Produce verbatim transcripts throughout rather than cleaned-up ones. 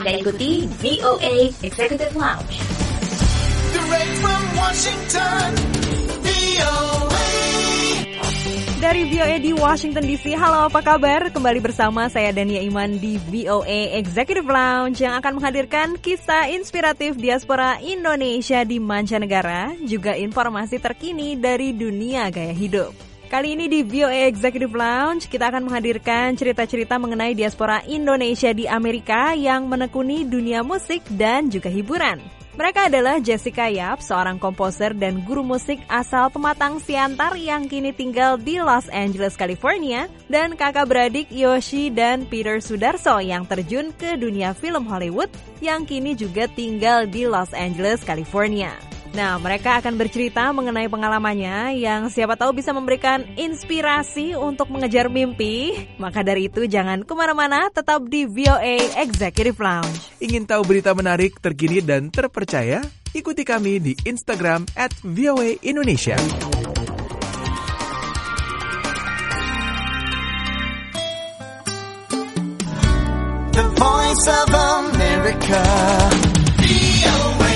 Anda ikuti V O A Executive Lounge. Direct from Washington, V O A. Dari V O A di Washington D C, halo apa kabar? Kembali bersama saya Dania Iman di V O A Executive Lounge yang akan menghadirkan kisah inspiratif diaspora Indonesia di mancanegara, juga informasi terkini dari dunia gaya hidup. Kali ini di V O A Executive Lounge, kita akan menghadirkan cerita-cerita mengenai diaspora Indonesia di Amerika yang menekuni dunia musik dan juga hiburan. Mereka adalah Jessica Yap, seorang komposer dan guru musik asal Pematang Siantar yang kini tinggal di Los Angeles, California, dan kakak beradik Yoshi dan Peter Sudarso yang terjun ke dunia film Hollywood yang kini juga tinggal di Los Angeles, California. Nah, mereka akan bercerita mengenai pengalamannya yang siapa tahu bisa memberikan inspirasi untuk mengejar mimpi. Maka dari itu jangan kemana-mana, tetap di V O A Executive Lounge. Ingin tahu berita menarik, terkini dan terpercaya? Ikuti kami di Instagram at V O A Indonesia. The Voice of America, V O A.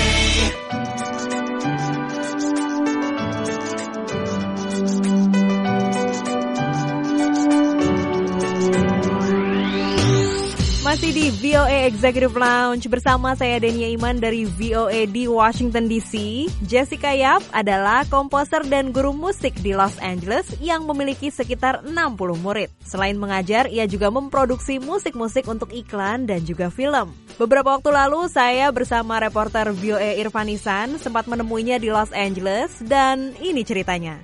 Masih di V O A Executive Lounge bersama saya Dania Iman dari V O A di Washington D C. Jessica Yap adalah komposer dan guru musik di Los Angeles yang memiliki sekitar enam puluh murid. Selain mengajar, ia juga memproduksi musik-musik untuk iklan dan juga film. Beberapa waktu lalu saya bersama reporter V O A Irfanisan sempat menemuinya di Los Angeles dan ini ceritanya.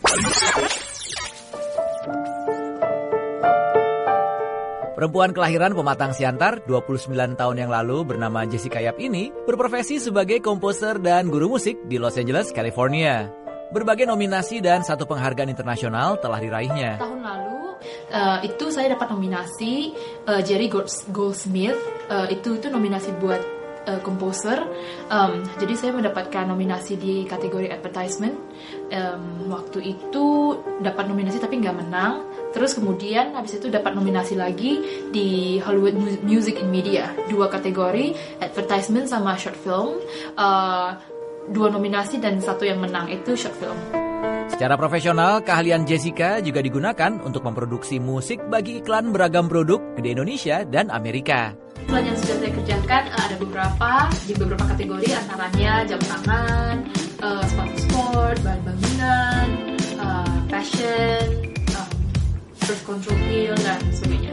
Perempuan kelahiran Pematang Siantar dua puluh sembilan tahun yang lalu bernama Jessica Yap ini berprofesi sebagai komposer dan guru musik di Los Angeles, California. Berbagai nominasi dan satu penghargaan internasional telah diraihnya. Tahun lalu uh, itu saya dapat nominasi uh, Jerry Goldsmith, uh, itu itu nominasi buat uh, komposer. Um, jadi saya mendapatkan nominasi di kategori advertisement. Um, waktu itu dapat nominasi tapi nggak menang. Terus kemudian habis itu dapat nominasi lagi di Hollywood Music and Media, dua kategori, advertisement sama short film. Uh, dua nominasi dan satu yang menang itu short film. Secara profesional, keahlian Jessica juga digunakan untuk memproduksi musik bagi iklan beragam produk di Indonesia dan Amerika. Iklan yang sudah saya kerjakan uh, ada beberapa di beberapa kategori, antaranya jam tangan, uh, sepatu sport, bahan bangunan, uh, fashion, birth control pill, dan sebagainya.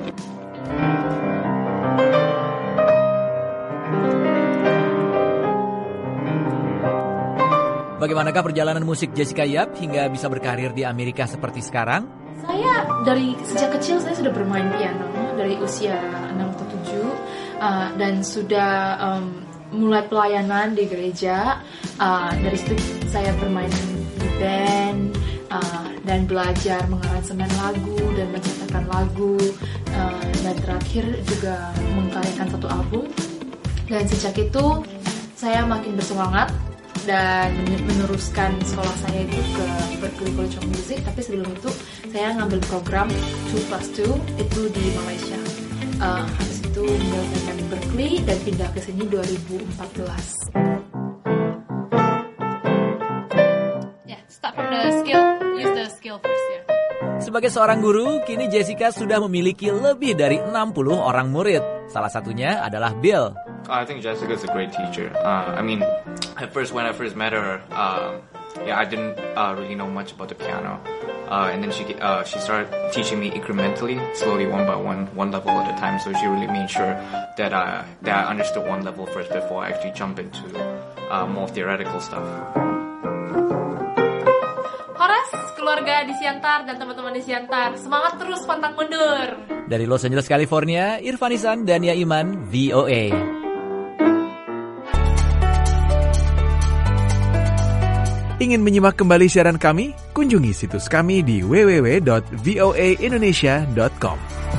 Bagaimanakah perjalanan musik Jessica Yap hingga bisa berkarir di Amerika seperti sekarang? Saya dari sejak kecil saya sudah bermain piano dari usia enam atau tujuh uh, dan sudah um, mulai pelayanan di gereja. Uh, dari situ saya bermain di band. Uh, dan belajar mengaransemen lagu dan menciptakan lagu, uh, dan terakhir juga mengkaryakan satu album. Dan sejak itu saya makin bersemangat dan meneruskan sekolah saya itu ke Berklee College of Music. Tapi sebelum itu saya ngambil program two plus two itu di Malaysia. Uh, habis itu menyelesaikan Berklee dan pindah ke sini dua ribu empat belas. Yeah, start from the skill. Sebagai seorang guru, kini Jessica sudah memiliki lebih dari enam puluh orang murid. Salah satunya adalah Bill. I think Jessica is a great teacher. Uh, I mean, at first when I first met her, uh, yeah, I didn't uh, really know much about the piano. Uh, and then she uh, she started teaching me incrementally, slowly, one by one, one level at a time. So she really made sure that I that I understood one level first before I actually jump into uh, more theoretical stuff. Keluarga di Siantar dan teman-teman di Siantar, semangat terus, pantang mundur. Dari Los Angeles, California, Irfanisan, Dania Iman, V O A. Ingin menyimak kembali siaran kami? Kunjungi situs kami di w w w dot v o a indonesia dot com.